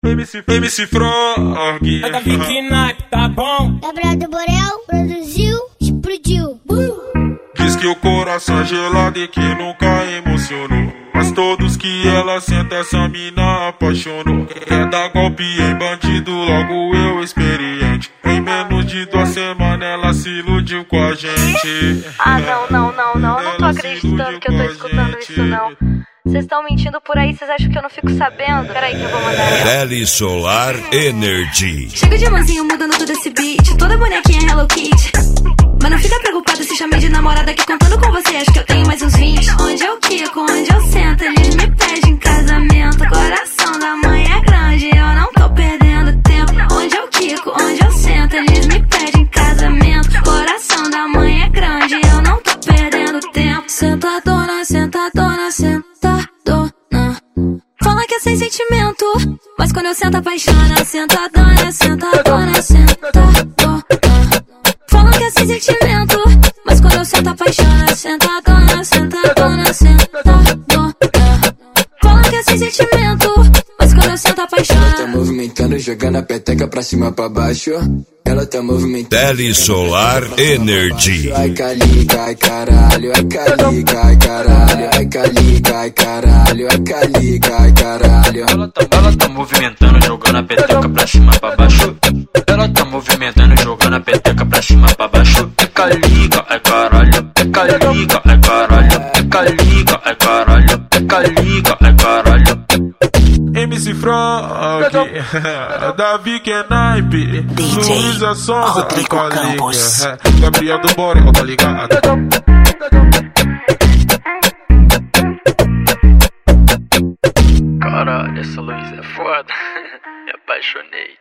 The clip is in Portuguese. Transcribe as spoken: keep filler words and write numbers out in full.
M C, M C Frog. É da Vicky Nike, tá bom? Gabriel do Borel produziu, explodiu. Uh! Diz que o coração é gelado e que nunca emocionou, mas todos que ela senta essa mina apaixonou. Quer dar golpe em bandido, logo eu experiente. Em menos de duas semanas ela se iludiu com a gente. Ah, não, não, não, não, eu não tô acreditando que eu tô escutando isso, não. Vocês estão mentindo por aí, vocês acham que eu não fico sabendo? Peraí que eu vou mandar ela. Tele Solar Energy. Chega de mansinho mudando todo esse beat, toda bonequinha Hello Kitty. Mas não fica preocupado se chamei de namorada, que contando com você acho que eu tenho mais uns vinte. Onde eu quico, onde eu sento, eles me pedem casamento. Coração da mãe é grande, eu não tô perdendo tempo. Onde eu quico, onde eu sento, eles me pedem casamento. Coração da mãe é grande, eu não tô perdendo tempo. Sentadona, sentadona, sentadona. Fala que é sem sentimento, mas quando eu sento apaixona. Sentadona, sentadona, sentadona. Fala que é sem sentimento, mas quando eu sento apaixona. Sentadona, sentadona, sentadona. Fala que é sem sentimento, mas quando eu sento apaixona. Ela tá movimentando, jogando a peteca pra cima pra baixo. Ela tá movimentando. Tele Solar Energy. Ai calica, ai caralho, ai calica, ai caralho, ai calica, ai caralho, ai calica, ai caralho. Ela tá, ela tá movimentando, jogando a peteca pra cima pra baixo. Ela tá movimentando, jogando a peteca pra cima pra baixo. É calica, ai caralho, é calica, ai caralho, é calica, ai caralho, é calica, ai caralho. M C Frog, da Vicky Nike, D J Luísa Sonza, Rodrigo Campos, Gabriel do Borel, tá ligado? Caralho, essa Luísa é foda. Me apaixonei.